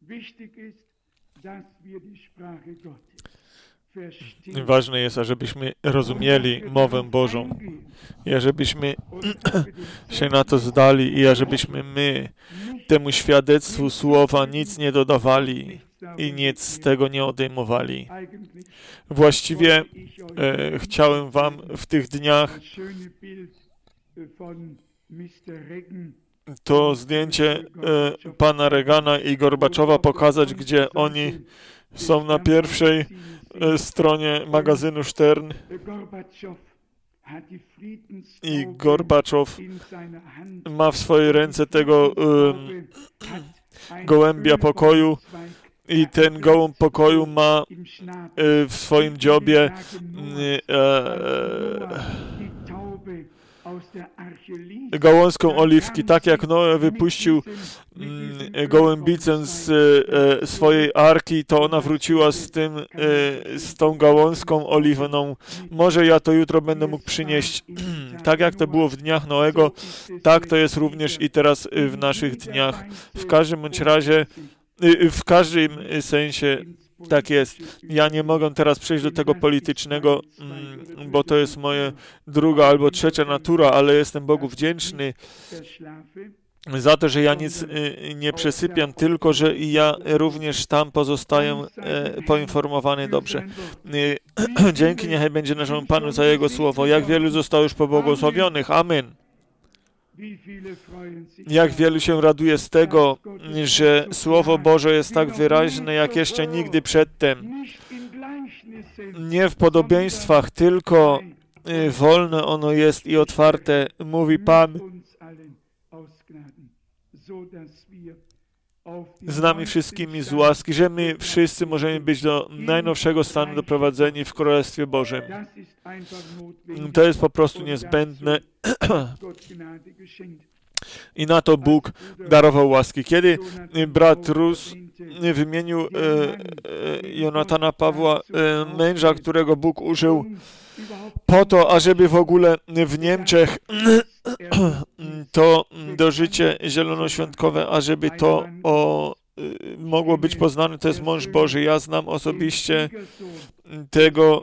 Ważne jest, ażebyśmy rozumieli mowę Bożą i ażebyśmy się na to zdali i ażebyśmy my temu świadectwu słowa nic nie dodawali i nic z tego nie odejmowali. Właściwie chciałem wam w tych dniach to zdjęcie pana Reagana i Gorbaczowa pokazać, gdzie oni są na pierwszej stronie magazynu Stern i Gorbaczow ma w swojej ręce tego gołębia pokoju i ten gołąb pokoju ma w swoim dziobie gałązką oliwki, tak jak Noe wypuścił gołębicę z swojej arki, to ona wróciła z tą gałązką oliwną. Może ja to jutro będę mógł przynieść. Tak jak to było w dniach Noego, tak to jest również i teraz w naszych dniach. W każdym bądź razie, w każdym sensie tak jest. Ja nie mogę teraz przejść do tego politycznego, bo to jest moja druga albo trzecia natura, ale jestem Bogu wdzięczny za to, że ja nic nie przesypiam, tylko że i ja również tam pozostaję poinformowany dobrze. Dzięki niechaj będzie naszemu Panu za Jego słowo. Jak wielu zostało już pobłogosławionych. Amen. Jak wielu się raduje z tego, że Słowo Boże jest tak wyraźne, jak jeszcze nigdy przedtem. Nie w podobieństwach, tylko wolne ono jest i otwarte, mówi Pan, z nami wszystkimi z łaski, że my wszyscy możemy być do najnowszego stanu doprowadzeni w Królestwie Bożym. To jest po prostu niezbędne i na to Bóg darował łaski. Kiedy brat Rus wymienił Jonatana Pawła, męża, którego Bóg użył po to, ażeby w ogóle w Niemczech to dożycie zielonoświątkowe, ażeby to mogło być poznane, to jest mąż Boży. Ja znam osobiście tego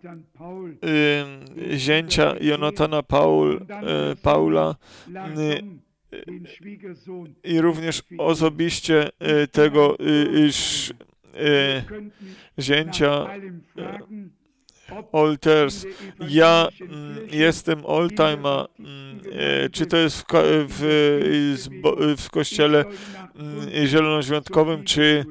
zięcia Jonatana Paula i również osobiście tego zięcia Alters. Ja jestem oldtimer, czy to jest w kościele zielonoświątkowym, czy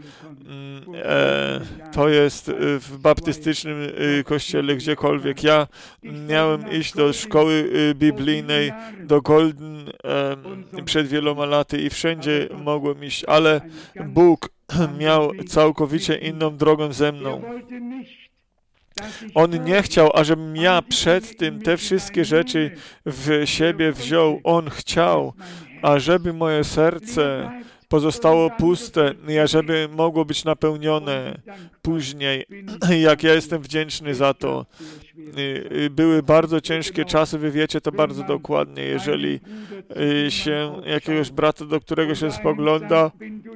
to jest w baptystycznym kościele, gdziekolwiek. Ja miałem iść do szkoły biblijnej, do Golden przed wieloma laty i wszędzie mogłem iść, ale Bóg miał całkowicie inną drogę ze mną. On nie chciał, ażebym ja przed tym te wszystkie rzeczy w siebie wziął. On chciał, ażeby moje serce pozostało puste i ażeby mogło być napełnione później. Jak ja jestem wdzięczny za to. Były bardzo ciężkie czasy, wy wiecie to bardzo dokładnie. Jeżeli się jakiegoś brata, do którego się spogląda,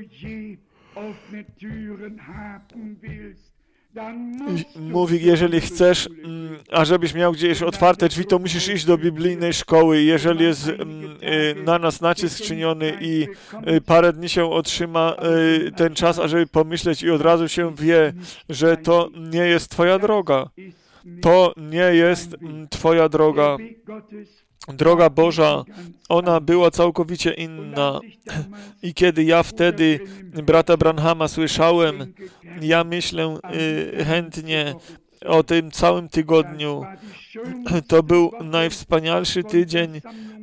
mówi, jeżeli chcesz, ażebyś miał gdzieś otwarte drzwi, to musisz iść do biblijnej szkoły. Jeżeli jest na nas nacisk czyniony i parę dni się otrzyma ten czas, ażeby pomyśleć i od razu się wie, że to nie jest twoja droga. To nie jest twoja droga. Droga Boża, ona była całkowicie inna. I kiedy ja wtedy brata Branhama słyszałem, ja myślę chętnie o tym całym tygodniu. To był najwspanialszy tydzień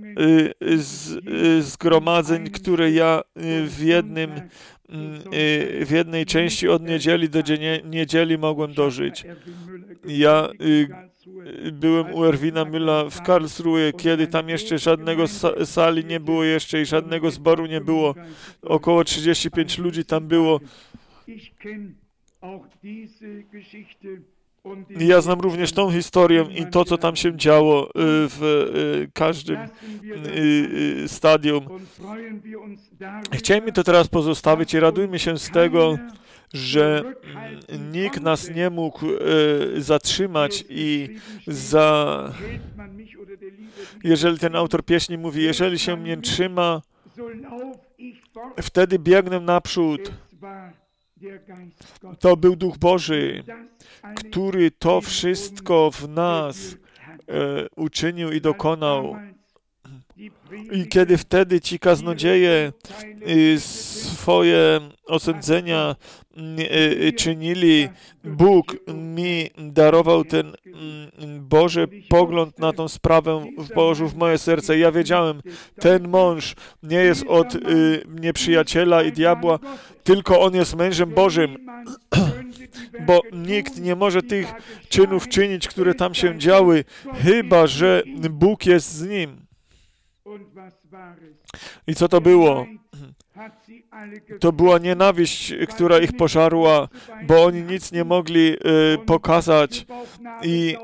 zgromadzeń, które ja w jednej części od niedzieli do niedzieli mogłem dożyć. Ja byłem u Erwina Mülla w Karlsruhe, kiedy tam jeszcze żadnego sali nie było jeszcze i żadnego zboru nie było. Około 35 ludzi tam było. I ja znam również tą historię i to, co tam się działo w każdym stadium. Chcielibyśmy to teraz pozostawić i radujmy się z tego, że nikt nas nie mógł zatrzymać i jeżeli ten autor pieśni mówi, jeżeli się mnie trzyma, wtedy biegnę naprzód. To był Duch Boży, który to wszystko w nas uczynił i dokonał. I kiedy wtedy ci kaznodzieje swoje osądzenia czynili, Bóg mi darował ten Boży pogląd na tą sprawę, włożył w moje serce. Ja wiedziałem, ten mąż nie jest od nieprzyjaciela i diabła, tylko on jest mężem Bożym, bo nikt nie może tych czynów czynić, które tam się działy, chyba że Bóg jest z nim. I co to było? To była nienawiść, która ich pożarła, bo oni nic nie mogli pokazać i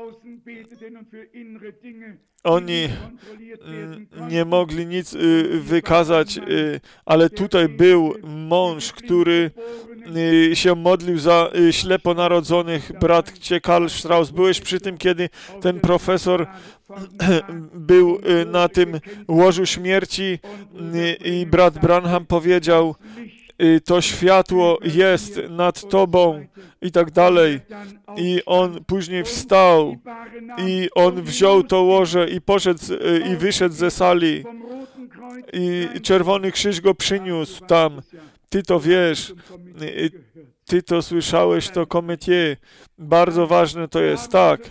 oni nie mogli nic wykazać, ale tutaj był mąż, który się modlił za ślepo narodzonych. Bracie Karl Strauss, byłeś przy tym, kiedy ten profesor był na tym łożu śmierci i brat Branham powiedział, to światło jest nad tobą i tak dalej. I on później wstał i on wziął to łoże i poszedł i wyszedł ze sali i Czerwony Krzyż go przyniósł tam. Ty to wiesz, ty to słyszałeś, to komitie. Bardzo ważne to jest, tak.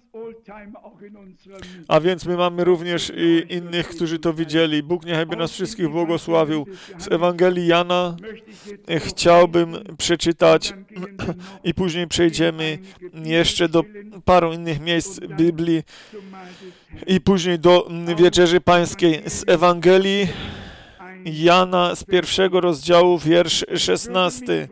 A więc my mamy również i innych, którzy to widzieli. Bóg niechby nas wszystkich błogosławił. Z Ewangelii Jana chciałbym przeczytać i później przejdziemy jeszcze do paru innych miejsc Biblii i później do Wieczerzy Pańskiej. Z Ewangelii Jana z 1 rozdziału, wiersz 16.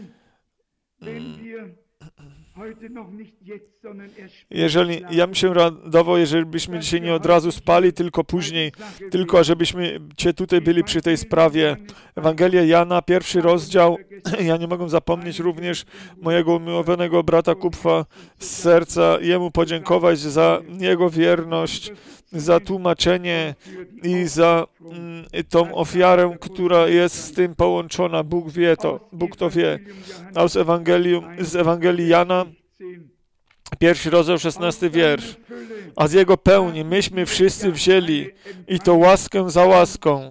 Ja bym się radował, jeżeli byśmy dzisiaj nie od razu spali, tylko później, tylko żebyśmy tutaj byli przy tej sprawie. Ewangelia Jana, 1 rozdział. Ja nie mogę zapomnieć również mojego umiłowanego brata Kupfa z serca, jemu podziękować za jego wierność, za tłumaczenie i za tą ofiarę, która jest z tym połączona. Bóg wie to, Bóg to wie. A z Ewangelii Jana, 1 rozdział, 16 wiersz. A z jego pełni myśmy wszyscy wzięli i to łaskę za łaską.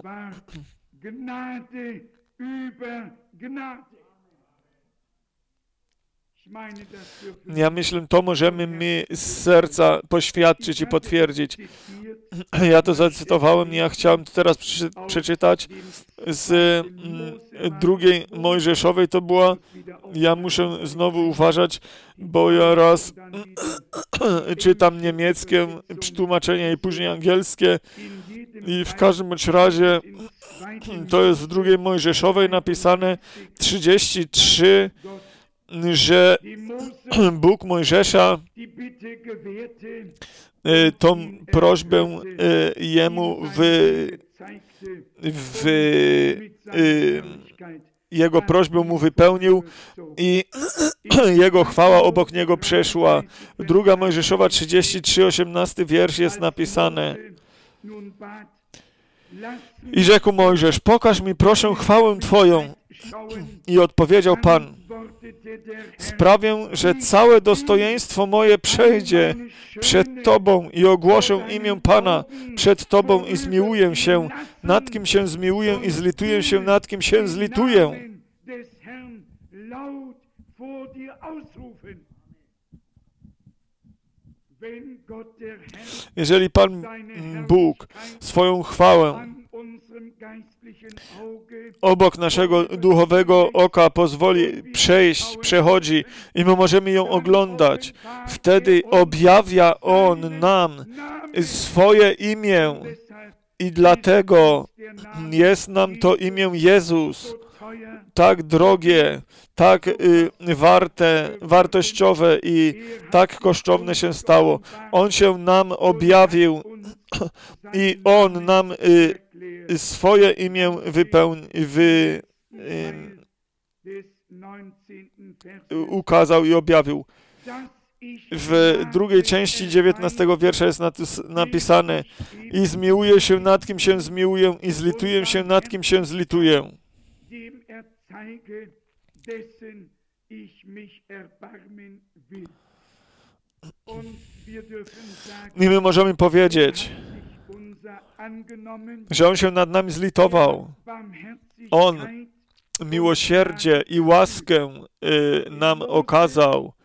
Ja myślę, to możemy my z serca poświadczyć i potwierdzić. Ja to zacytowałem i ja chciałem to teraz przeczytać z drugiej Mojżeszowej. To była, ja muszę znowu uważać, bo ja raz czytam niemieckie tłumaczenie i później angielskie i w każdym razie to jest w drugiej Mojżeszowej napisane 33, że Bóg Mojżesza tą prośbę jemu jego prośbę mu wypełnił i jego chwała obok niego przeszła. Druga Mojżeszowa 33, 18 wiersz jest napisane. I rzekł Mojżesz, pokaż mi proszę chwałę Twoją. I odpowiedział Pan, sprawię, że całe dostojeństwo moje przejdzie przed Tobą i ogłoszę imię Pana przed Tobą i zmiłuję się, nad kim się zmiłuję i zlituję się, nad kim się zlituję. Jeżeli Pan Bóg swoją chwałę obok naszego duchowego oka pozwoli przechodzi i my możemy ją oglądać, wtedy objawia On nam swoje imię i dlatego jest nam to imię Jezus. tak drogie, tak wartościowe i tak kosztowne się stało. On się nam objawił i On nam swoje imię ukazał i objawił. W drugiej części 19 wiersza jest napisane: i zmiłuję się nad kim się zmiłuję i zlituję się nad kim się zlituję. I my możemy powiedzieć, że On się nad nami zlitował. On miłosierdzie i łaskę nam okazał.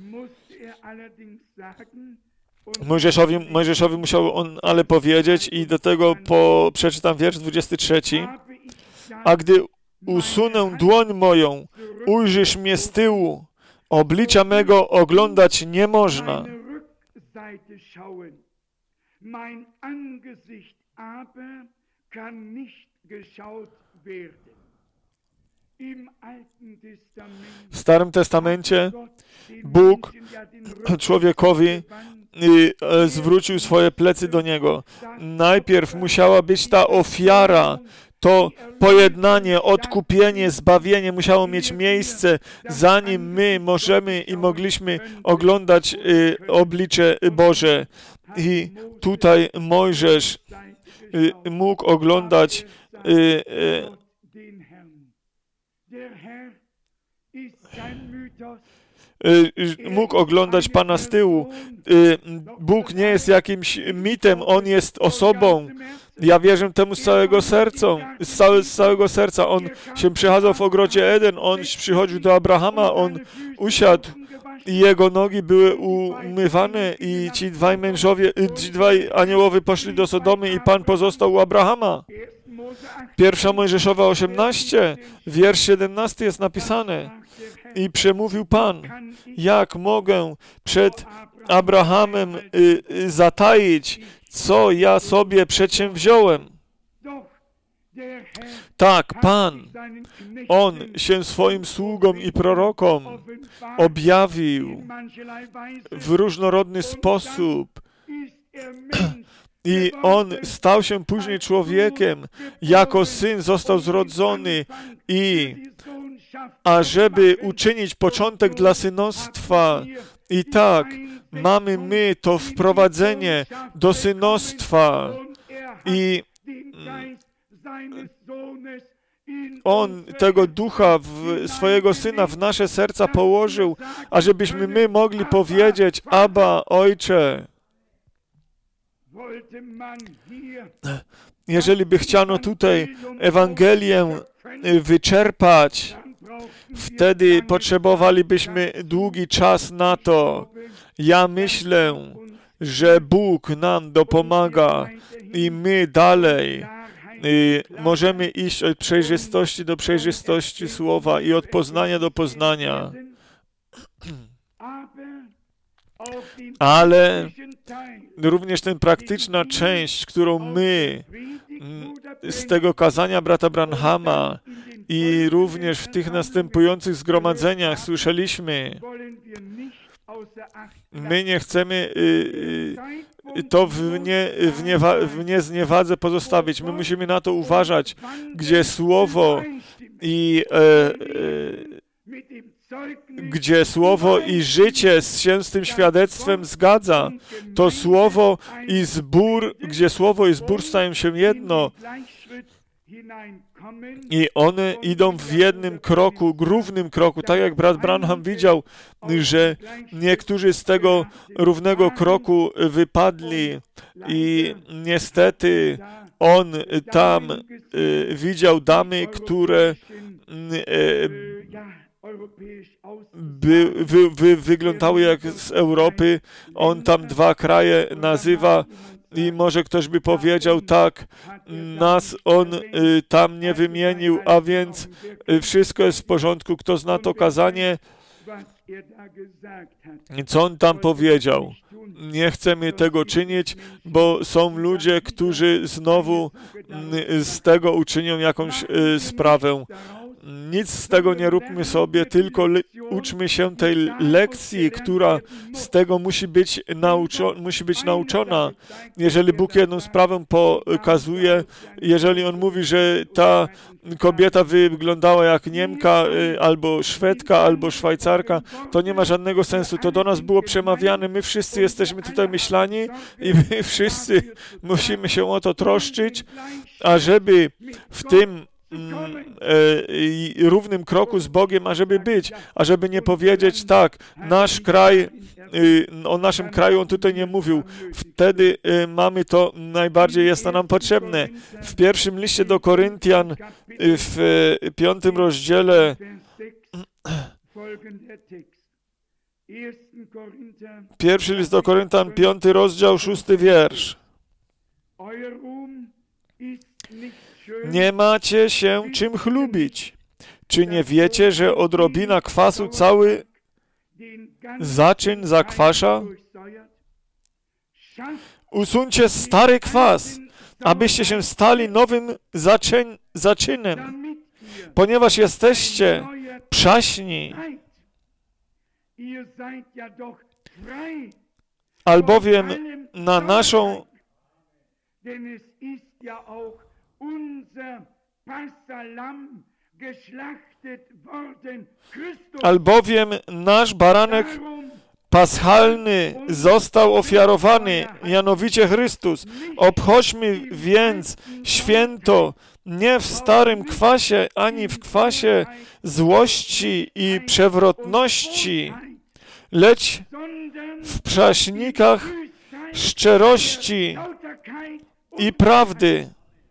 Mojżeszowi musiał on ale powiedzieć i do tego przeczytam wiersz 23. A gdy usunę dłoń moją, ujrzysz mnie z tyłu, oblicza mego oglądać nie można. W Starym Testamencie Bóg człowiekowi zwrócił swoje plecy do niego. Najpierw musiała być ta ofiara, to pojednanie, odkupienie, zbawienie musiało mieć miejsce, zanim my możemy i mogliśmy oglądać oblicze Boże. I tutaj Mojżesz mógł oglądać Pana z tyłu. Bóg nie jest jakimś mitem, On jest osobą. Ja wierzę temu z całego serca. On się przechadzał w ogrodzie Eden, On przychodził do Abrahama, On usiadł i Jego nogi były umywane i ci dwaj aniołowie poszli do Sodomy i Pan pozostał u Abrahama. 1 Mojżeszowa 18, wiersz 17 jest napisane. I przemówił Pan, jak mogę przed Abrahamem zataić, co ja sobie przedsięwziąłem. Tak, Pan, On się swoim sługom i prorokom objawił w różnorodny sposób. I On stał się później człowiekiem, jako Syn został zrodzony ażeby uczynić początek dla synostwa. I tak, mamy my to wprowadzenie do synostwa. I On tego ducha swojego Syna w nasze serca położył, ażebyśmy my mogli powiedzieć: Abba, Ojcze. Jeżeli by chciano tutaj Ewangelię wyczerpać, wtedy potrzebowalibyśmy długi czas na to. Ja myślę, że Bóg nam dopomaga i my dalej możemy iść od przejrzystości do przejrzystości Słowa i od poznania do poznania. Ale również tę praktyczna część, którą my z tego kazania brata Branhama i również w tych następujących zgromadzeniach słyszeliśmy, my nie chcemy to w niezniewadze pozostawić. My musimy na to uważać, gdzie Słowo i życie się z tym świadectwem zgadza, to Słowo i zbór, gdzie Słowo i zbór stają się jedno i one idą w jednym kroku, równym kroku, tak jak brat Branham widział, że niektórzy z tego równego kroku wypadli i niestety on tam widział damy, które wyglądały jak z Europy. On tam dwa kraje nazywa i może ktoś by powiedział, tak, nas on tam nie wymienił, a więc wszystko jest w porządku. Kto zna to kazanie, co on tam powiedział? Nie chcemy tego czynić, bo są ludzie, którzy znowu z tego uczynią jakąś sprawę. nic z tego nie róbmy sobie, tylko uczmy się tej lekcji, która z tego musi być nauczona. Jeżeli Bóg jedną sprawę pokazuje, jeżeli On mówi, że ta kobieta wyglądała jak Niemka, albo Szwedka, albo Szwajcarka, to nie ma żadnego sensu. To do nas było przemawiane. My wszyscy jesteśmy tutaj myślani i my wszyscy musimy się o to troszczyć, ażeby w tym równym kroku z Bogiem, ażeby być, ażeby nie powiedzieć tak, nasz kraj, o naszym kraju on tutaj nie mówił. Wtedy mamy to, najbardziej jest to nam potrzebne. W pierwszym liście do Koryntian, w 5 rozdziale, pierwszy list do Koryntian, 5 rozdział, 6 wiersz. Nie macie się czym chlubić. Czy nie wiecie, że odrobina kwasu cały zaczyn zakwasza? Usuńcie stary kwas, abyście się stali nowym zaczynem, ponieważ jesteście przaśni. Albowiem na naszą nasz baranek paschalny został ofiarowany, mianowicie Chrystus. Obchodźmy więc święto nie w starym kwasie, ani w kwasie złości i przewrotności, lecz w przaśnikach szczerości i prawdy.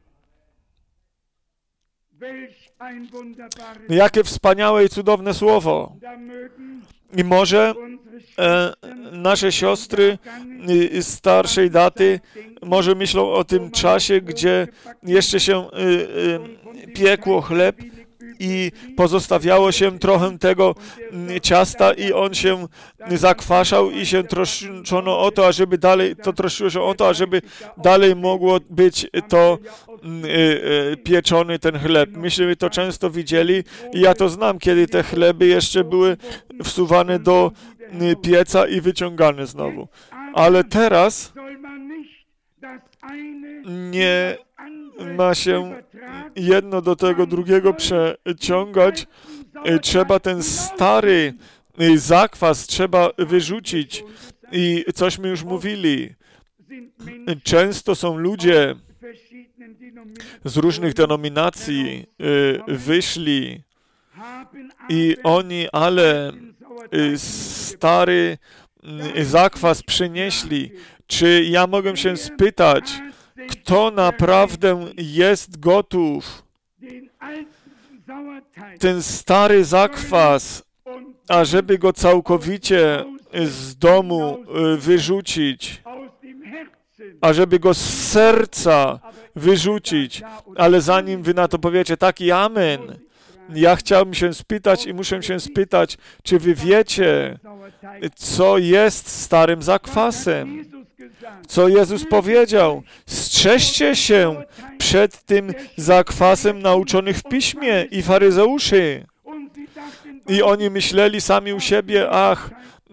Jakie wspaniałe i cudowne słowo. I może nasze siostry starszej daty może myślą o tym czasie, gdzie jeszcze się piekło chleb i pozostawiało się trochę tego ciasta i on się zakwaszał i się troszczono o to, ażeby dalej, to troszczyło się o to, ażeby dalej mogło być to pieczony ten chleb. Myśmy to często widzieli i ja to znam, kiedy te chleby jeszcze były wsuwane do pieca i wyciągane znowu. Ale teraz nie ma się jedno do tego drugiego przeciągać. Trzeba ten stary zakwas trzeba wyrzucić. I cośmy już mówili. Często są ludzie z różnych denominacji wyszli i oni, ale stary zakwas przynieśli. Czy ja mogę się spytać, kto naprawdę jest gotów ten stary zakwas, ażeby go całkowicie z domu wyrzucić, ażeby go z serca wyrzucić, ale zanim wy na to powiecie taki amen, ja chciałbym się spytać i muszę się spytać, czy wy wiecie, co jest starym zakwasem? Co Jezus powiedział? Strzeżcie się przed tym zakwasem nauczonych w Piśmie i faryzeuszy. I oni myśleli sami u siebie, ach,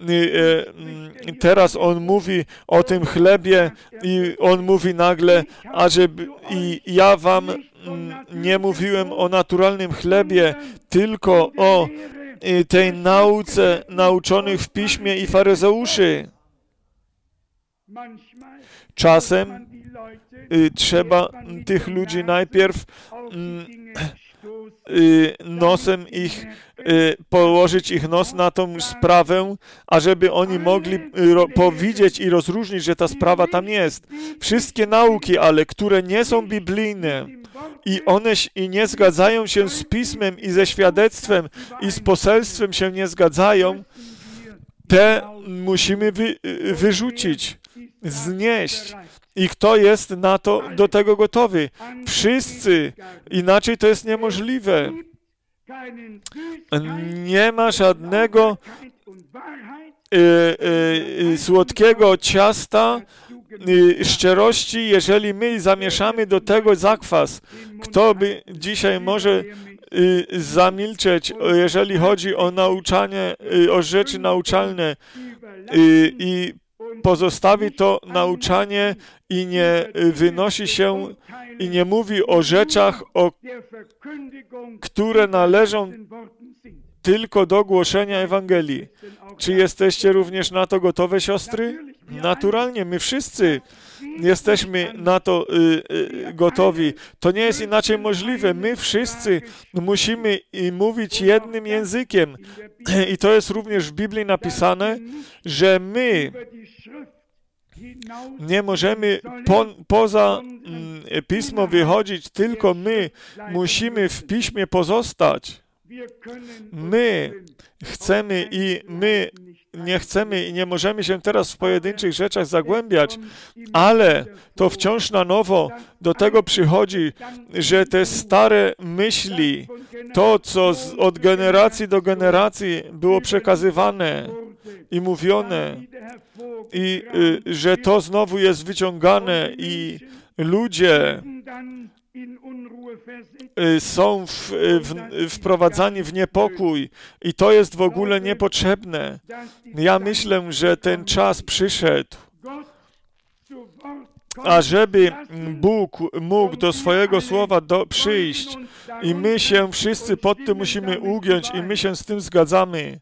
teraz on mówi o tym chlebie i on mówi nagle, i ja wam nie mówiłem o naturalnym chlebie, tylko o tej nauce nauczonych w Piśmie i faryzeuszy. Czasem trzeba tych ludzi najpierw nosem ich, położyć ich nos na tą sprawę, ażeby oni mogli powiedzieć i rozróżnić, że ta sprawa tam jest. Wszystkie nauki, ale które nie są biblijne i one nie zgadzają się z Pismem i ze świadectwem i z poselstwem się nie zgadzają, te musimy wyrzucić, znieść. I kto jest na to, do tego gotowy? Wszyscy. Inaczej to jest niemożliwe. Nie ma żadnego słodkiego ciasta szczerości, jeżeli my zamieszamy do tego zakwas. Kto by dzisiaj może zamilczeć, jeżeli chodzi o nauczanie, o rzeczy nauczalne i pozostawi to nauczanie i nie wynosi się i nie mówi o rzeczach, które należą tylko do głoszenia Ewangelii. Czy jesteście również na to gotowe, siostry? Naturalnie, my wszyscy jesteśmy na to gotowi. To nie jest inaczej możliwe. My wszyscy musimy mówić jednym językiem. I to jest również w Biblii napisane, że my nie możemy poza Pismo wychodzić, tylko my musimy w Piśmie pozostać. My chcemy i my nie chcemy i nie możemy się teraz w pojedynczych rzeczach zagłębiać, ale to wciąż na nowo do tego przychodzi, że te stare myśli, to co od generacji do generacji było przekazywane i mówione i że to znowu jest wyciągane i ludzie są wprowadzani w niepokój i to jest w ogóle niepotrzebne. Ja myślę, że ten czas przyszedł, ażeby Bóg mógł do swojego słowa przyjść i my się wszyscy pod tym musimy ugiąć i my się z tym zgadzamy.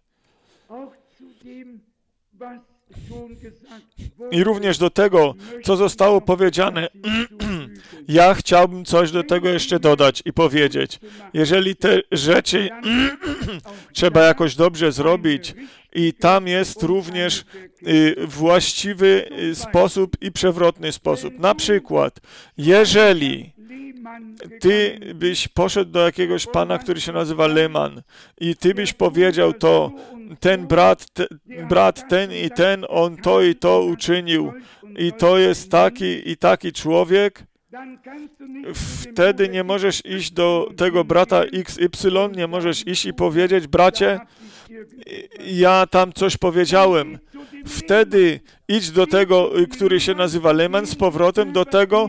I również do tego, co zostało powiedziane, ja chciałbym coś do tego jeszcze dodać i powiedzieć. Jeżeli te rzeczy trzeba jakoś dobrze zrobić i tam jest również właściwy sposób i przewrotny sposób. Na przykład, jeżeli ty byś poszedł do jakiegoś pana, który się nazywa Lehman i ty byś powiedział to, ten brat ten i ten, on to i to uczynił i to jest taki i taki człowiek, wtedy nie możesz iść do tego brata XY, nie możesz iść i powiedzieć, bracie, ja tam coś powiedziałem. Wtedy idź do tego, który się nazywa Lehman, z powrotem do tego,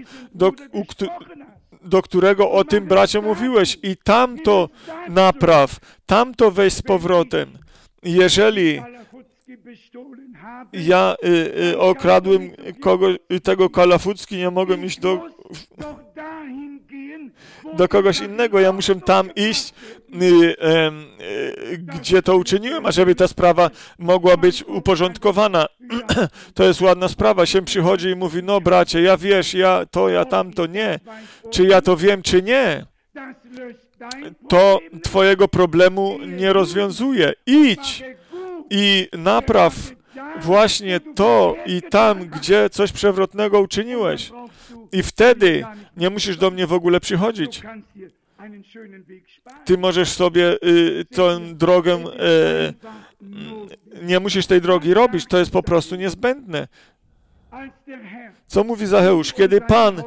do którego o tym bracie mówiłeś i tamto napraw, tamto weź z powrotem. Jeżeli ja okradłem tego Kalafucki, nie mogę iść do kogoś innego. Ja muszę tam iść, gdzie to uczyniłem, ażeby ta sprawa mogła być uporządkowana. To jest ładna sprawa. Się przychodzi i mówi, no bracie, ja wiesz, ja tamto, nie. Czy ja to wiem, czy nie? To twojego problemu nie rozwiązuje. Idź i napraw właśnie to i tam, gdzie coś przewrotnego uczyniłeś. I wtedy nie musisz do mnie w ogóle przychodzić. Ty możesz sobie tę drogę, nie musisz tej drogi robić, to jest po prostu niezbędne. Co mówi Zacheusz? Kiedy Pan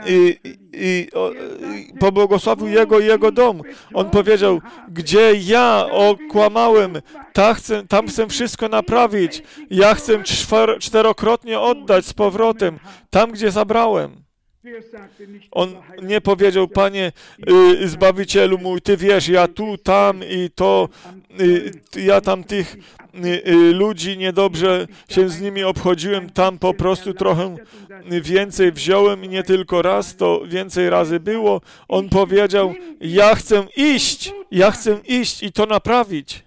pobłogosławił jego dom, on powiedział, gdzie ja okłamałem, tam chcę wszystko naprawić, ja chcę czterokrotnie oddać z powrotem, tam gdzie zabrałem. On nie powiedział, Panie Zbawicielu mój, Ty wiesz, ja tu, tam i to, ja tam tych ludzi niedobrze się z nimi obchodziłem, tam po prostu trochę więcej wziąłem i nie tylko raz, to więcej razy było. On powiedział, ja chcę iść i to naprawić.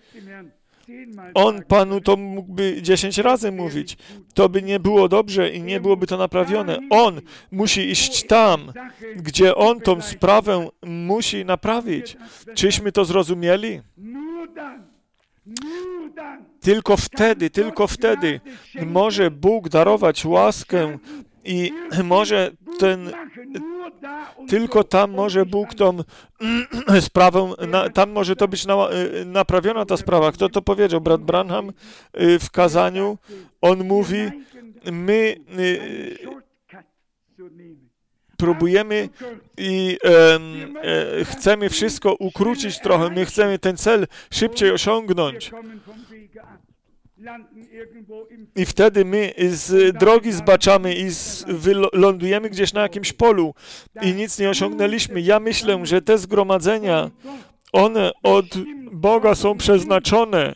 On Panu to mógłby 10 razy mówić. To by nie było dobrze i nie byłoby to naprawione. On musi iść tam, gdzie on tą sprawę musi naprawić. Czyśmy to zrozumieli? Tylko wtedy może Bóg darować łaskę i może tylko tam może Bóg tą sprawę, tam może to być naprawiona ta sprawa. Kto to powiedział? Brat Branham w kazaniu, on mówi, my próbujemy i chcemy wszystko ukrócić trochę, my chcemy ten cel szybciej osiągnąć. I wtedy my z drogi zbaczamy i lądujemy gdzieś na jakimś polu i nic nie osiągnęliśmy. Ja myślę, że te zgromadzenia, one od Boga są przeznaczone,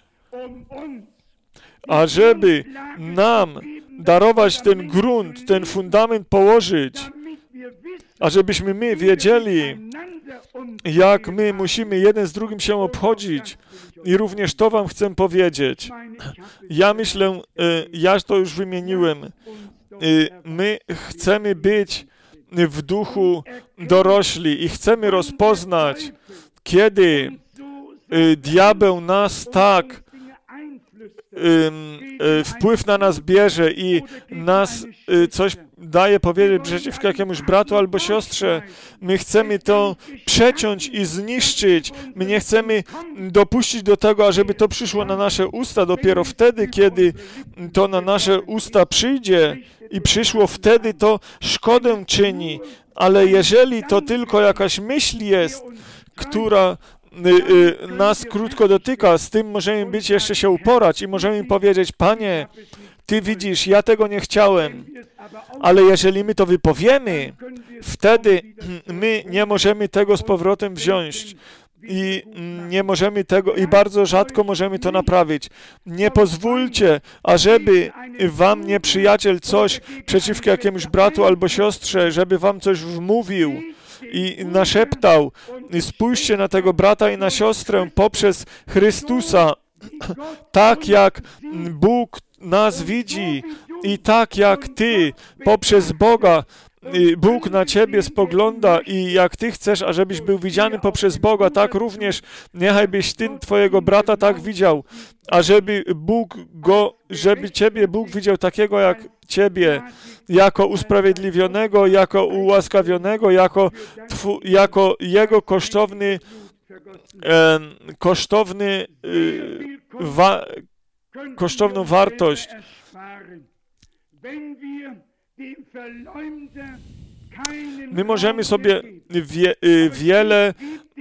ażeby nam darować ten grunt, ten fundament położyć, ażebyśmy my wiedzieli, jak my musimy jeden z drugim się obchodzić. I również to wam chcę powiedzieć. Ja myślę, ja to już wymieniłem, my chcemy być w duchu dorośli i chcemy rozpoznać, kiedy diabeł nas tak wpływ na nas bierze i nas coś daje powiedzieć przeciwko jakiemuś bratu albo siostrze. My chcemy to przeciąć i zniszczyć. My nie chcemy dopuścić do tego, ażeby to przyszło na nasze usta. Dopiero wtedy, kiedy to na nasze usta przyjdzie i przyszło, wtedy to szkodę czyni. Ale jeżeli to tylko jakaś myśl jest, która nas krótko dotyka, z tym możemy być jeszcze się uporać i możemy powiedzieć: Panie, Ty widzisz, ja tego nie chciałem, ale jeżeli my to wypowiemy, wtedy my nie możemy tego z powrotem wziąć i nie możemy tego, i bardzo rzadko możemy to naprawić. Nie pozwólcie, ażeby wam nieprzyjaciel coś przeciwko jakiemuś bratu albo siostrze, żeby wam coś wmówił i naszeptał. Spójrzcie na tego brata i na siostrę poprzez Chrystusa, tak jak Bóg nas widzi i tak jak Ty poprzez Boga, Bóg na Ciebie spogląda i jak Ty chcesz, ażebyś był widziany poprzez Boga, tak również niechaj byś Ty Twojego brata tak widział, ażeby żeby Ciebie Bóg widział takiego jak Ciebie, jako usprawiedliwionego, jako ułaskawionego, jako Jego kosztowną wartość. My możemy sobie wiele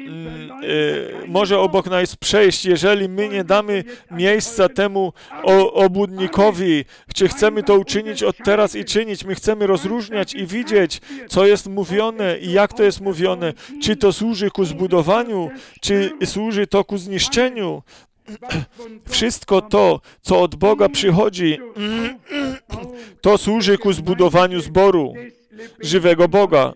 może obok nas przejść, jeżeli my nie damy miejsca temu obłudnikowi. Czy chcemy to uczynić od teraz i czynić? My chcemy rozróżniać i widzieć, co jest mówione i jak to jest mówione. Czy to służy ku zbudowaniu, czy służy to ku zniszczeniu. Wszystko to, co od Boga przychodzi, to służy ku zbudowaniu zboru żywego Boga.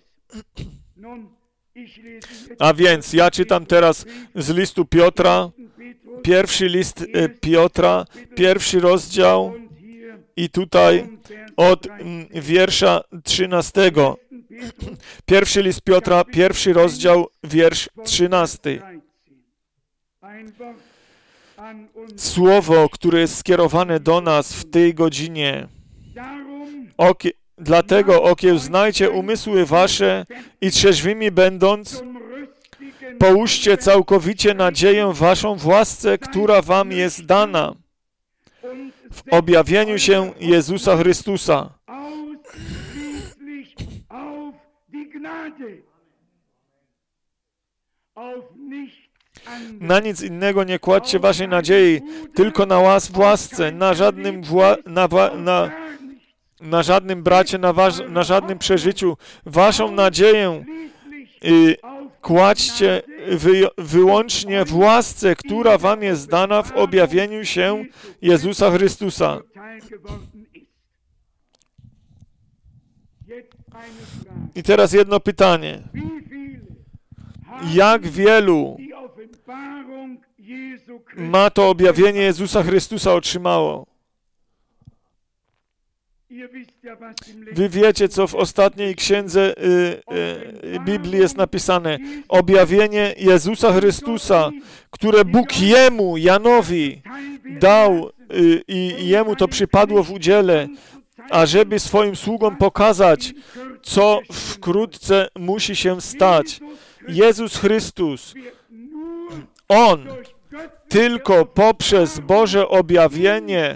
A więc ja czytam teraz z listu Piotra, pierwszy list Piotra, pierwszy rozdział i tutaj od wiersza 13. Pierwszy list Piotra, pierwszy rozdział, wiersz 13. Słowo, które jest skierowane do nas w tej godzinie. Dlatego okiełznajcie umysły wasze i trzeźwymi będąc, połóżcie całkowicie nadzieję waszą w łasce, która wam jest dana, w objawieniu się Jezusa Chrystusa. Na nic innego nie kładźcie waszej nadziei, tylko na w łasce, na żadnym bracie, na żadnym przeżyciu. Waszą nadzieję kładźcie wyłącznie w łasce, która wam jest dana w objawieniu się Jezusa Chrystusa. I teraz jedno pytanie. Jak wielu ma to objawienie Jezusa Chrystusa otrzymało? Wy wiecie, co w ostatniej księdze Biblii jest napisane. Objawienie Jezusa Chrystusa, które Bóg jemu, Janowi, dał i jemu to przypadło w udziale, ażeby swoim sługom pokazać, co wkrótce musi się stać. Jezus Chrystus, On tylko poprzez Boże objawienie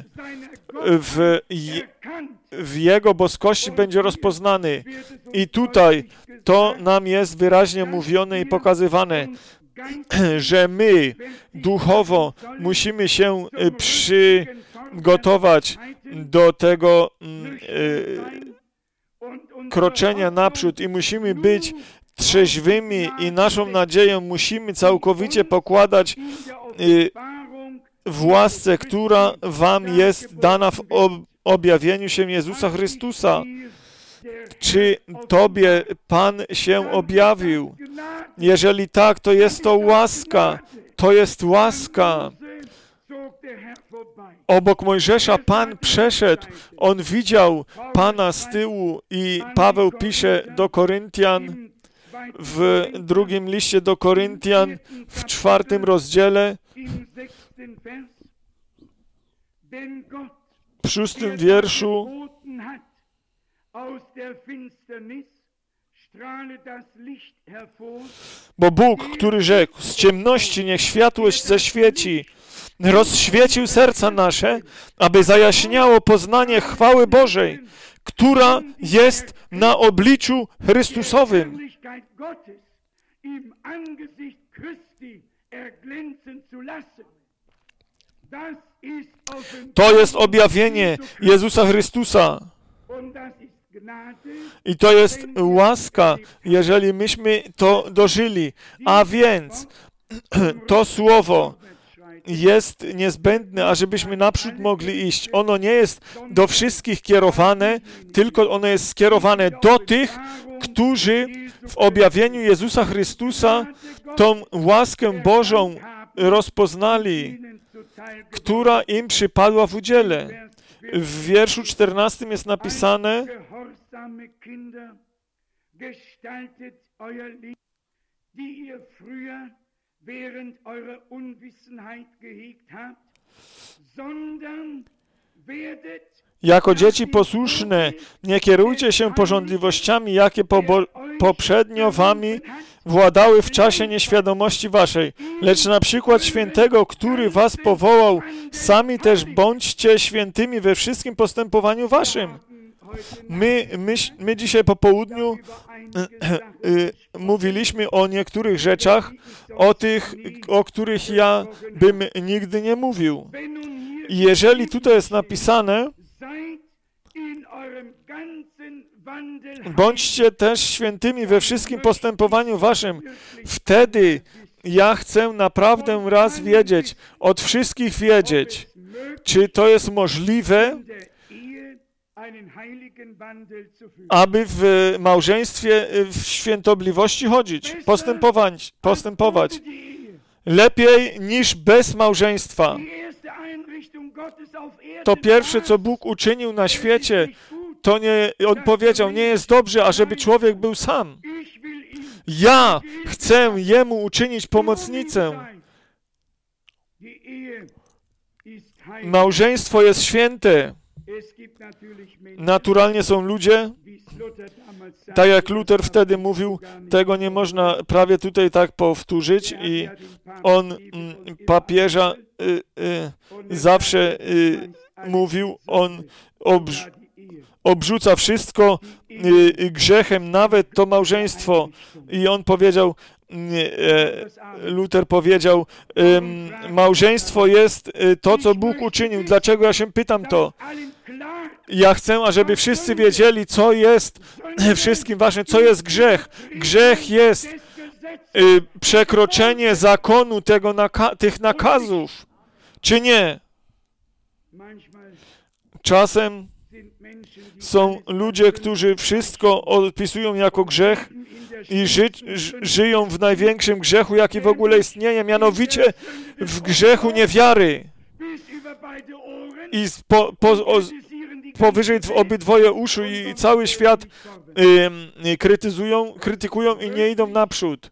w Jego boskości będzie rozpoznany. I tutaj to nam jest wyraźnie mówione i pokazywane, że my duchowo musimy się gotować do tego kroczenia naprzód i musimy być trzeźwymi i naszą nadzieję musimy całkowicie pokładać w łasce, która wam jest dana w objawieniu się Jezusa Chrystusa. Czy Tobie Pan się objawił? Jeżeli tak, to jest to łaska. To jest łaska. Obok Mojżesza Pan przeszedł. On widział Pana z tyłu i Paweł pisze do Koryntian w drugim liście do Koryntian w 4 rozdziale w 6 wierszu: bo Bóg, który rzekł, z ciemności niech światłość zaświeci, rozświecił serca nasze, aby zajaśniało poznanie chwały Bożej, która jest na obliczu Chrystusowym. To jest objawienie Jezusa Chrystusa. I to jest łaska, jeżeli myśmy to dożyli. A więc to słowo jest niezbędne, ażebyśmy naprzód mogli iść. Ono nie jest do wszystkich kierowane, tylko ono jest skierowane do tych, którzy w objawieniu Jezusa Chrystusa tą łaskę Bożą rozpoznali, która im przypadła w udziale. W wierszu 14 jest napisane: jako dzieci posłuszne, nie kierujcie się pożądliwościami, jakie poprzednio wami władały w czasie nieświadomości waszej, lecz na przykład świętego, który was powołał, sami też bądźcie świętymi we wszystkim postępowaniu waszym. My dzisiaj po południu mówiliśmy o niektórych rzeczach, o tych, o których ja bym nigdy nie mówił. I jeżeli tutaj jest napisane: bądźcie też świętymi we wszystkim postępowaniu waszym, wtedy ja chcę naprawdę raz wiedzieć, od wszystkich wiedzieć, czy to jest możliwe, aby w małżeństwie w świętobliwości chodzić, postępować. Lepiej niż bez małżeństwa. To pierwsze, co Bóg uczynił na świecie, to nie, on powiedział, nie jest dobrze, ażeby człowiek był sam. Ja chcę jemu uczynić pomocnicę. Małżeństwo jest święte. Naturalnie są ludzie, tak jak Luter wtedy mówił, tego nie można prawie tutaj tak powtórzyć i on papieża zawsze mówił, on obrzuca wszystko grzechem, nawet to małżeństwo. I on powiedział, Luter powiedział, małżeństwo jest to, co Bóg uczynił. Dlaczego ja się pytam to? Ja chcę, ażeby wszyscy wiedzieli, co jest wszystkim ważne, co jest grzech. Grzech jest przekroczenie zakonu tych nakazów, czy nie? Czasem są ludzie, którzy wszystko odpisują jako grzech i żyją w największym grzechu, jaki w ogóle istnieje, mianowicie w grzechu niewiary. I powyżej obydwoje uszu i cały świat krytykują i nie idą naprzód.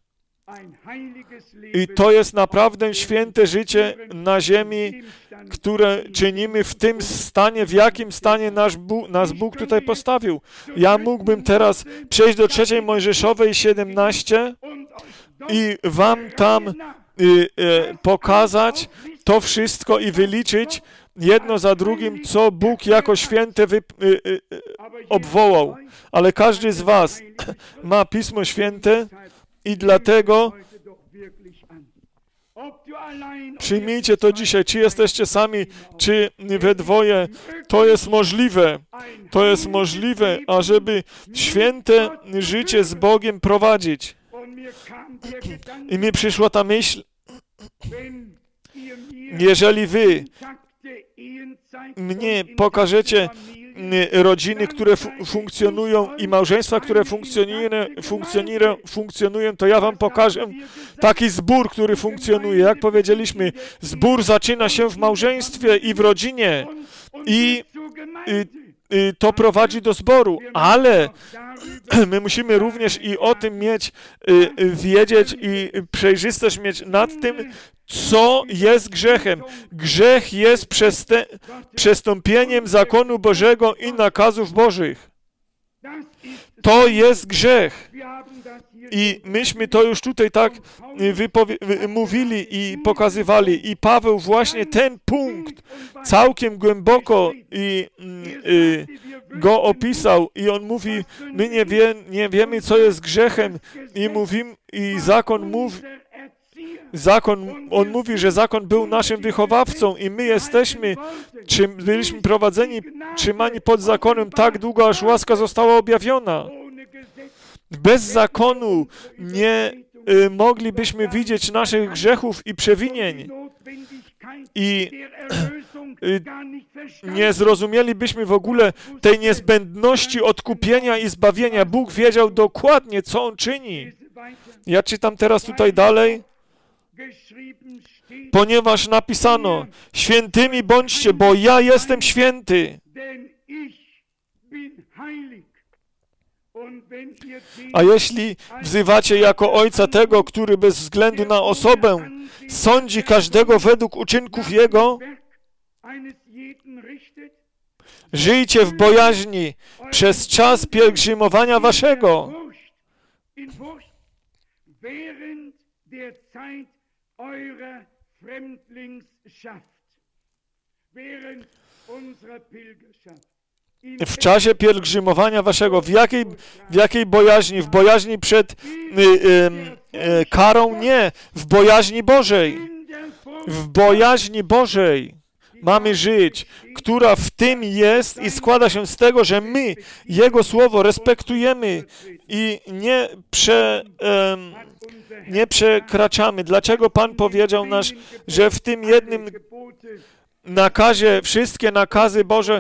I to jest naprawdę święte życie na ziemi, które czynimy w tym stanie, w jakim stanie nas Bóg tutaj postawił. Ja mógłbym teraz przejść do 3 Mojżeszowej 17 i wam tam pokazać to wszystko i wyliczyć jedno za drugim, co Bóg jako święte obwołał. Ale każdy z was ma Pismo Święte i dlatego Przyjmijcie to dzisiaj, czy jesteście sami, czy we dwoje. To jest możliwe. To jest możliwe, ażeby święte życie z Bogiem prowadzić. I mi przyszła ta myśl, jeżeli wy mnie pokażecie rodziny, które funkcjonują i małżeństwa, które funkcjonują, to ja wam pokażę taki zbór, który funkcjonuje. Jak powiedzieliśmy, zbór zaczyna się w małżeństwie i w rodzinie i to prowadzi do zboru, ale my musimy również i o tym mieć, wiedzieć i przejrzystość mieć nad tym, co jest grzechem. Grzech jest przestąpieniem zakonu Bożego i nakazów Bożych. To jest grzech. I myśmy to już tutaj tak mówili i pokazywali. I Paweł właśnie ten punkt całkiem głęboko go opisał. I on mówi, my nie wiemy, co jest grzechem. I mówimy, i on mówi, że zakon był naszym wychowawcą i my jesteśmy, byliśmy prowadzeni, trzymani pod zakonem tak długo, aż łaska została objawiona. Bez zakonu nie moglibyśmy widzieć naszych grzechów i przewinień i nie zrozumielibyśmy w ogóle tej niezbędności odkupienia i zbawienia. Bóg wiedział dokładnie, co On czyni. Ja czytam teraz tutaj dalej. Ponieważ napisano, świętymi bądźcie, bo ja jestem święty. A jeśli wzywacie jako Ojca tego, który bez względu na osobę sądzi każdego według uczynków jego, żyjcie w bojaźni przez czas pielgrzymowania waszego. W czasie pielgrzymowania waszego. W jakiej bojaźni? W bojaźni przed karą? Nie. W bojaźni Bożej. W bojaźni Bożej mamy żyć, która w tym jest i składa się z tego, że my Jego Słowo respektujemy i nie przekraczamy. Dlaczego Pan powiedział nas, że w tym jednym nakazie, wszystkie nakazy Boże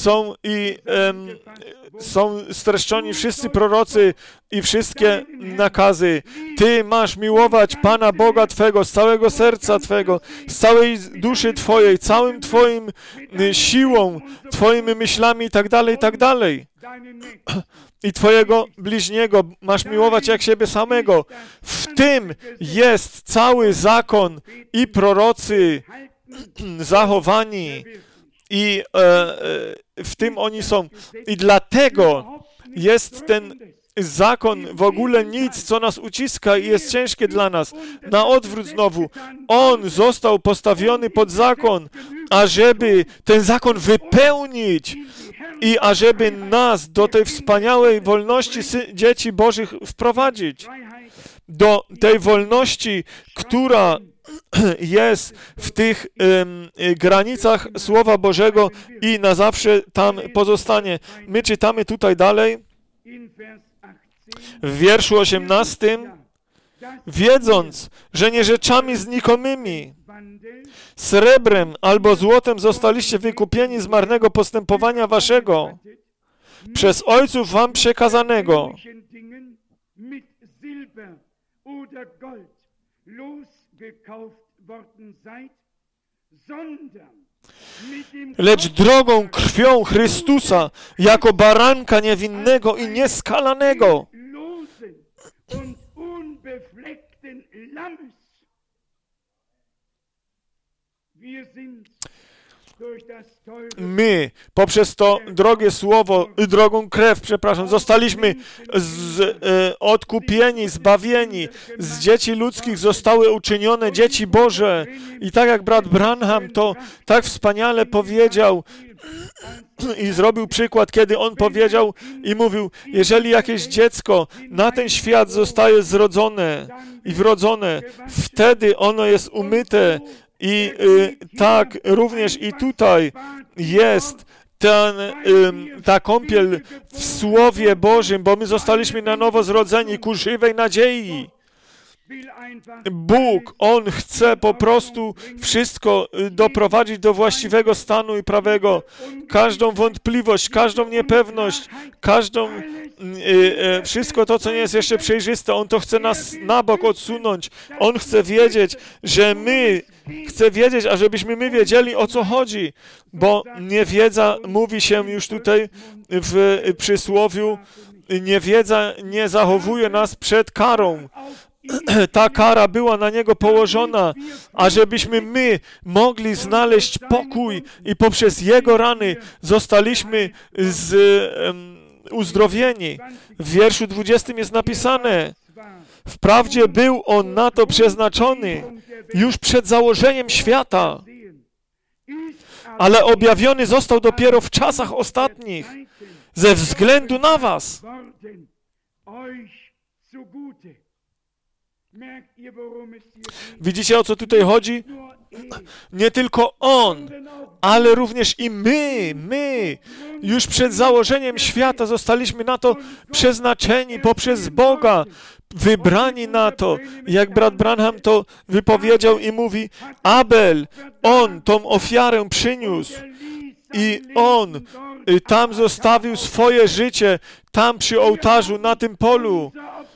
są streszczoni wszyscy prorocy i wszystkie nakazy. Ty masz miłować Pana Boga Twego z całego serca Twego, z całej duszy Twojej, całym Twoim siłą, Twoimi myślami i tak dalej. I Twojego bliźniego masz miłować jak siebie samego. W tym jest cały zakon i prorocy zachowani i w tym oni są. I dlatego jest ten zakon w ogóle nic, co nas uciska i jest ciężkie dla nas. Na odwrót znowu. On został postawiony pod zakon, ażeby ten zakon wypełnić i ażeby nas do tej wspaniałej wolności dzieci Bożych wprowadzić. Do tej wolności, która jest w tych granicach Słowa Bożego i na zawsze tam pozostanie. My czytamy tutaj dalej w wierszu 18, wiedząc, że nie rzeczami znikomymi, srebrem albo złotem zostaliście wykupieni z marnego postępowania waszego, przez ojców wam przekazanego, lecz drogą krwią Chrystusa, jako baranka niewinnego i nieskalanego. My poprzez to drogie słowo, drogą krew, zostaliśmy odkupieni, zbawieni. Z dzieci ludzkich zostały uczynione dzieci Boże. I tak jak brat Branham to tak wspaniale powiedział, I zrobił przykład, kiedy on powiedział i mówił, jeżeli jakieś dziecko na ten świat zostaje zrodzone i wrodzone, wtedy ono jest umyte. I tak również i tutaj jest ta kąpiel w Słowie Bożym, bo my zostaliśmy na nowo zrodzeni ku żywej nadziei. Bóg, On chce po prostu wszystko doprowadzić do właściwego stanu i prawego. Każdą wątpliwość, każdą niepewność, wszystko to, co nie jest jeszcze przejrzyste, On to chce nas na bok odsunąć. On chce wiedzieć, ażebyśmy my wiedzieli, o co chodzi. Bo niewiedza, mówi się już tutaj w przysłowiu, niewiedza nie zachowuje nas przed karą. Ta kara była na Niego położona, ażebyśmy my mogli znaleźć pokój i poprzez Jego rany zostaliśmy uzdrowieni. W wierszu 20 jest napisane, wprawdzie był On na to przeznaczony już przed założeniem świata, ale objawiony został dopiero w czasach ostatnich ze względu na was. Widzicie, o co tutaj chodzi? Nie tylko On, ale również i my, już przed założeniem świata zostaliśmy na to przeznaczeni poprzez Boga, wybrani na to. Jak brat Branham to wypowiedział i mówi, Abel, on tą ofiarę przyniósł i on tam zostawił swoje życie, tam przy ołtarzu, na tym polu.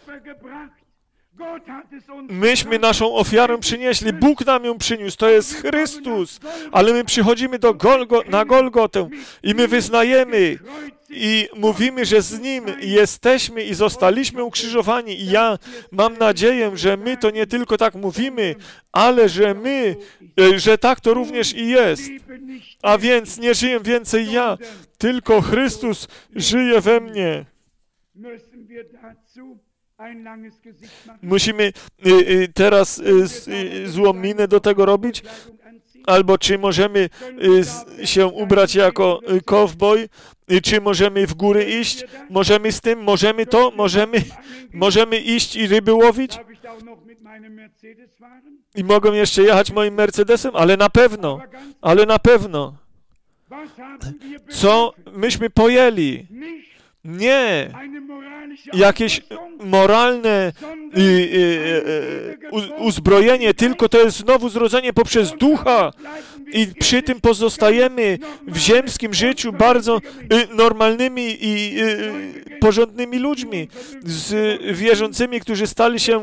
Myśmy naszą ofiarę przynieśli, Bóg nam ją przyniósł, to jest Chrystus, ale my przychodzimy na Golgotę i my wyznajemy i mówimy, że z Nim jesteśmy i zostaliśmy ukrzyżowani. I ja mam nadzieję, że my to nie tylko tak mówimy, ale że tak to również i jest. A więc nie żyję więcej ja, tylko Chrystus żyje we mnie. Musimy teraz złą minę do tego robić? Albo czy możemy się ubrać jako kowboj? Czy możemy w góry iść? Możemy z tym? Możemy to? Możemy iść i ryby łowić? I mogę jeszcze jechać moim Mercedesem? Ale na pewno. Co myśmy pojęli? Nie jakieś moralne uzbrojenie, tylko to jest znowu zrodzenie poprzez Ducha i przy tym pozostajemy w ziemskim życiu bardzo normalnymi i porządniemy ludźmi, z wierzącymi, którzy stali się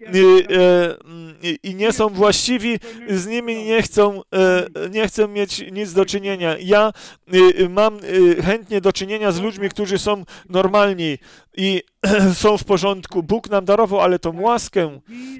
i nie są właściwi, z nimi nie chcę mieć nic do czynienia. Ja mam chętnie do czynienia z ludźmi, którzy są normalni i są w porządku. Bóg nam darował, ale tą łaskę,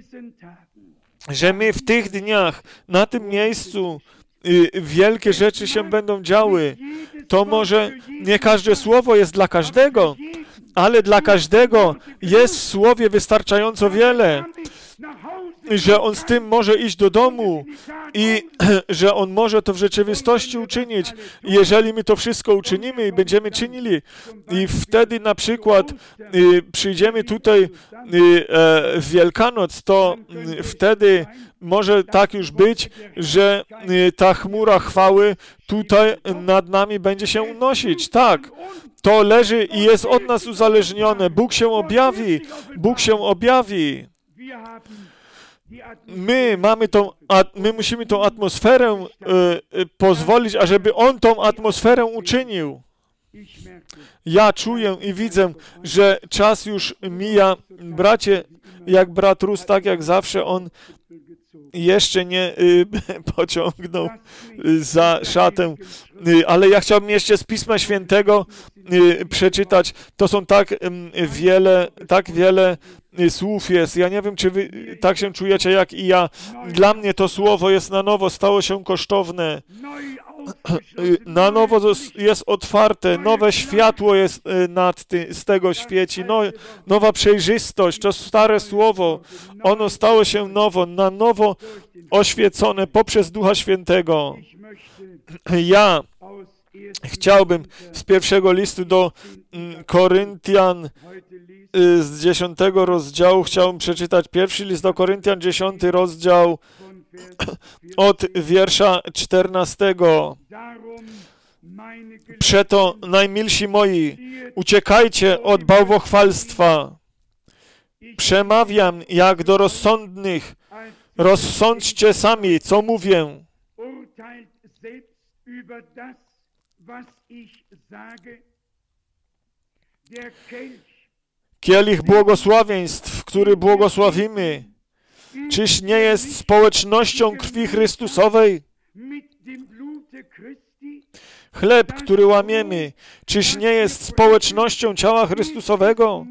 że my w tych dniach, na tym miejscu, wielkie rzeczy się będą działy. To może nie każde słowo jest dla każdego, ale dla każdego jest w Słowie wystarczająco wiele, że on z tym może iść do domu i że on może to w rzeczywistości uczynić. Jeżeli my to wszystko uczynimy i będziemy czynili i wtedy na przykład przyjdziemy tutaj w Wielkanoc, to wtedy może tak już być, że ta chmura chwały tutaj nad nami będzie się unosić. Tak, to leży i jest od nas uzależnione. Bóg się objawi. My musimy tą atmosferę pozwolić, ażeby On tą atmosferę uczynił. Ja czuję i widzę, że czas już mija. Bracie, jak brat Rus, tak jak zawsze, on jeszcze nie pociągnął za szatę, ale ja chciałbym jeszcze z Pisma Świętego przeczytać. To są tak wiele słów jest. Ja nie wiem, czy wy tak się czujecie jak i ja. Dla mnie to słowo jest na nowo, stało się kosztowne. Na nowo jest otwarte, nowe światło jest z tego świeci, nowa przejrzystość, to stare słowo, ono stało się na nowo oświecone poprzez Ducha Świętego. Ja Chciałbym z pierwszego listu do Koryntian z 10 rozdziału, chciałbym przeczytać pierwszy list do Koryntian, 10 rozdział od wiersza 14. Przeto, najmilsi moi, uciekajcie od bałwochwalstwa. Przemawiam jak do rozsądnych. Rozsądźcie sami, co mówię. Kielich błogosławieństw, który błogosławimy, czyż nie jest społecznością krwi Chrystusowej? Chleb, który łamiemy, czyż nie jest społecznością ciała Chrystusowego?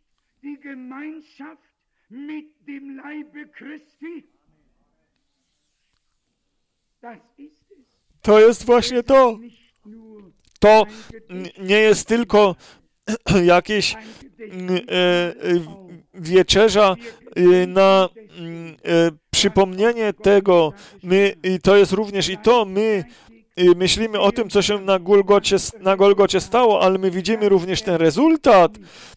To jest właśnie to. To nie jest tylko jakieś wieczerza na przypomnienie tego. To jest również i to. My myślimy o tym, co się na Golgocie stało, ale my widzimy również ten rezultat.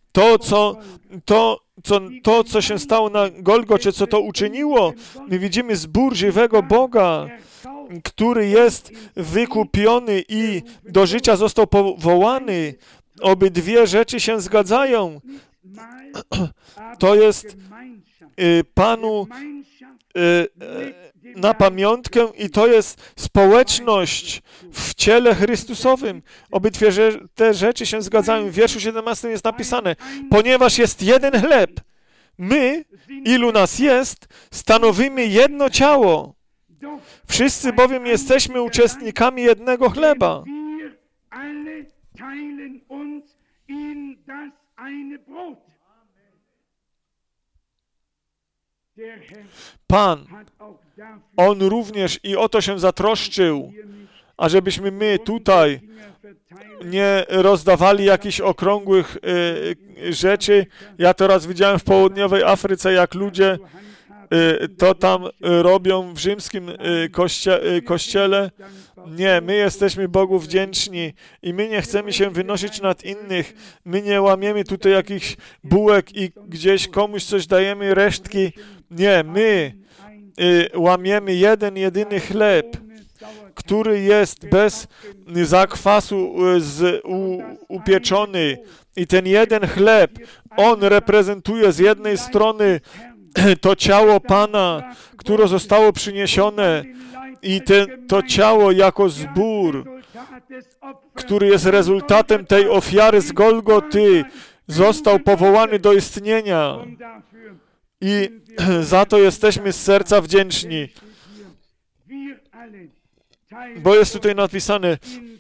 To, co się stało na Golgocie, co to uczyniło. My widzimy zbór żywego Boga, który jest wykupiony i do życia został powołany. Obydwie rzeczy się zgadzają. To jest Panu na pamiątkę i to jest społeczność w ciele Chrystusowym. Obydwie te rzeczy się zgadzają. W wierszu 17 jest napisane, ponieważ jest jeden chleb, my, ilu nas jest, stanowimy jedno ciało. Wszyscy bowiem jesteśmy uczestnikami jednego chleba. Pan, On również i o to się zatroszczył, ażebyśmy my tutaj nie rozdawali jakichś okrągłych rzeczy. Ja to raz widziałem w południowej Afryce, jak ludzie to tam robią w rzymskim kościele. Nie, my jesteśmy Bogu wdzięczni i my nie chcemy się wynosić nad innych. My nie łamiemy tutaj jakichś bułek i gdzieś komuś coś dajemy, resztki. Nie, my łamiemy jeden, jedyny chleb, który jest bez zakwasu upieczony. I ten jeden chleb, on reprezentuje z jednej strony to ciało Pana, które zostało przyniesione i to ciało jako zbór, który jest rezultatem tej ofiary z Golgoty, został powołany do istnienia. I za to jesteśmy z serca wdzięczni. Bo jest tutaj napisane,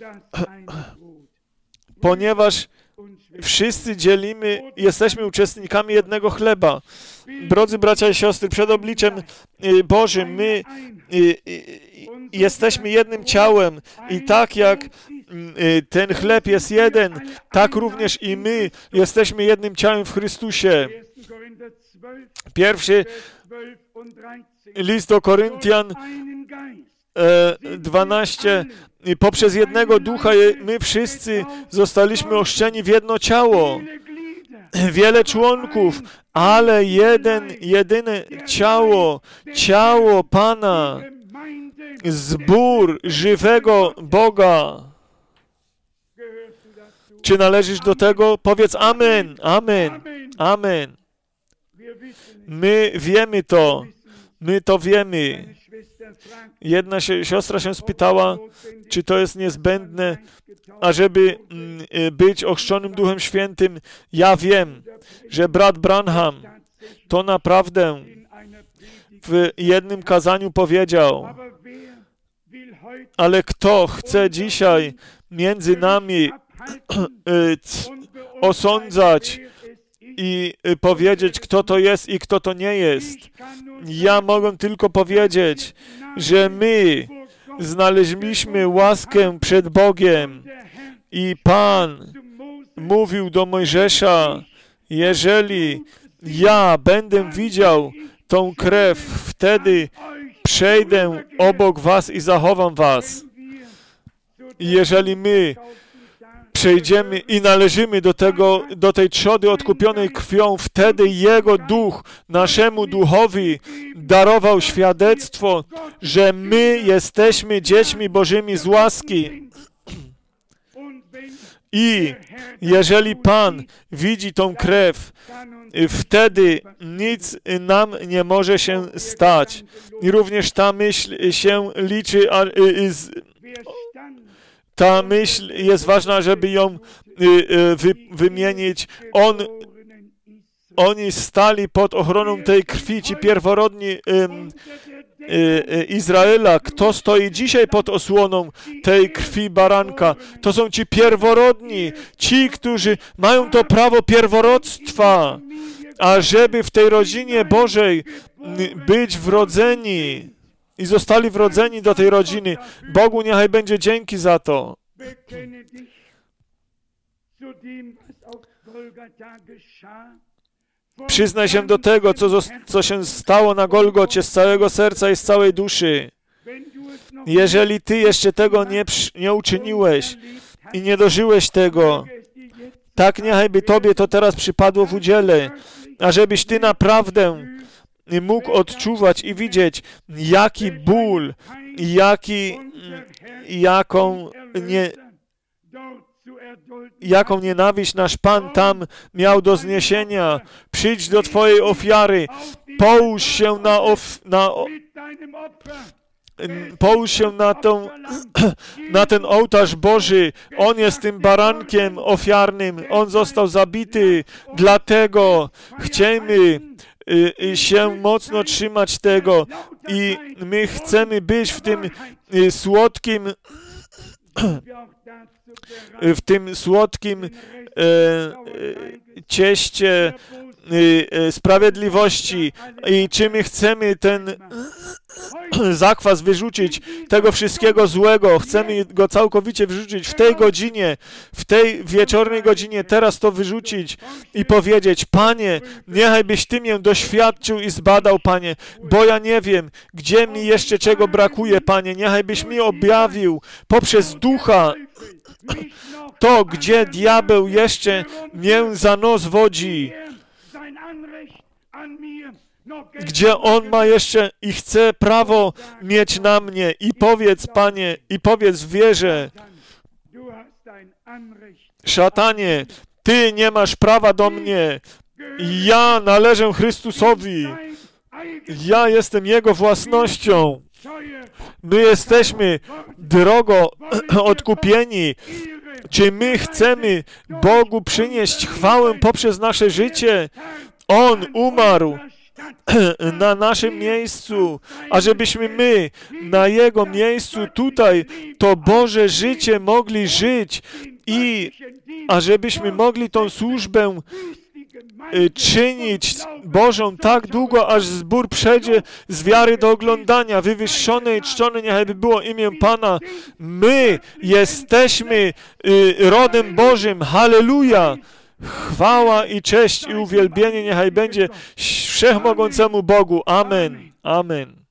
ponieważ wszyscy jesteśmy uczestnikami jednego chleba. Drodzy bracia i siostry, przed obliczem Bożym my jesteśmy jednym ciałem i tak jak ten chleb jest jeden, tak również i my jesteśmy jednym ciałem w Chrystusie. Pierwszy list do Koryntian 12. Poprzez jednego ducha my wszyscy zostaliśmy ochrzczeni w jedno ciało. Wiele członków, ale jedyne ciało, ciało Pana, zbór żywego Boga. Czy należysz do tego? Powiedz amen, amen, amen. My wiemy to. My to wiemy. Jedna siostra się spytała, czy to jest niezbędne, ażeby być ochrzczonym Duchem Świętym. Ja wiem, że brat Branham to naprawdę w jednym kazaniu powiedział, ale kto chce dzisiaj między nami osądzać i powiedzieć, kto to jest i kto to nie jest. Ja mogę tylko powiedzieć, że my znaleźliśmy łaskę przed Bogiem i Pan mówił do Mojżesza, jeżeli ja będę widział tą krew, wtedy przejdę obok was i zachowam was. I jeżeli my przejdziemy i należymy do tej trzody odkupionej krwią, wtedy Jego Duch naszemu duchowi darował świadectwo, że my jesteśmy dziećmi Bożymi z łaski. I jeżeli Pan widzi tą krew, wtedy nic nam nie może się stać. I również ta myśl się liczy, ta myśl jest ważna, żeby ją wymienić. Oni stali pod ochroną tej krwi, ci pierworodni Izraela. Kto stoi dzisiaj pod osłoną tej krwi baranka? To są ci pierworodni, ci, którzy mają to prawo pierworodstwa, a żeby w tej rodzinie Bożej być wrodzeni i zostali wrodzeni do tej rodziny. Bogu niechaj będzie dzięki za to. Przyznaj się do tego, co się stało na Golgocie z całego serca i z całej duszy. Jeżeli ty jeszcze tego nie uczyniłeś i nie dożyłeś tego, tak niechaj by tobie to teraz przypadło w udziale, ażebyś ty naprawdę mógł odczuwać i widzieć, jaki ból, jaką nienawiść nasz Pan tam miał do zniesienia. Przyjdź do twojej ofiary, połóż się na ten ołtarz Boży. On jest tym barankiem ofiarnym. On został zabity. Dlatego chcemy się mocno trzymać tego i my chcemy być w tym słodkim cieście sprawiedliwości. I czy my chcemy ten zakwas wyrzucić, tego wszystkiego złego, chcemy go całkowicie wyrzucić w tej godzinie, w tej wieczornej godzinie, teraz to wyrzucić i powiedzieć: Panie, niechaj byś Ty mnie doświadczył i zbadał, Panie, bo ja nie wiem, gdzie mi jeszcze czego brakuje, Panie, niechaj byś mi objawił poprzez Ducha to, gdzie diabeł jeszcze mnie za nos wodzi, gdzie on ma jeszcze i chce prawo mieć na mnie. I powiedz, Panie, i powiedz w wierze: szatanie, Ty nie masz prawa do mnie. Ja należę Chrystusowi. Ja jestem Jego własnością. My jesteśmy drogo odkupieni. Czy my chcemy Bogu przynieść chwałę poprzez nasze życie? On umarł na naszym miejscu, a żebyśmy my na Jego miejscu tutaj to Boże życie mogli żyć i ażebyśmy mogli tą służbę czynić Bożą tak długo, aż zbór przejdzie z wiary do oglądania. Wywyższone i czczone niechaj by było imię Pana. My jesteśmy rodem Bożym. Halleluja! Chwała i cześć i uwielbienie niechaj będzie wszechmogącemu Bogu. Amen. Amen.